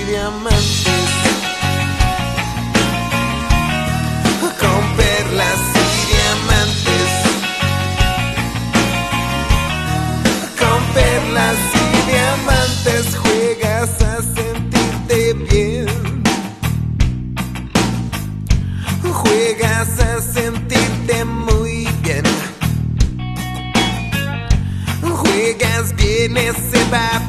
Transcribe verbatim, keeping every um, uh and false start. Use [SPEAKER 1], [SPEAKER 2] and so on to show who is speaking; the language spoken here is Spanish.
[SPEAKER 1] diamantes, con perlas y diamantes, con perlas y diamantes juegas a sentirte bien, juegas a sentirte muy bien, juegas bien ese papel.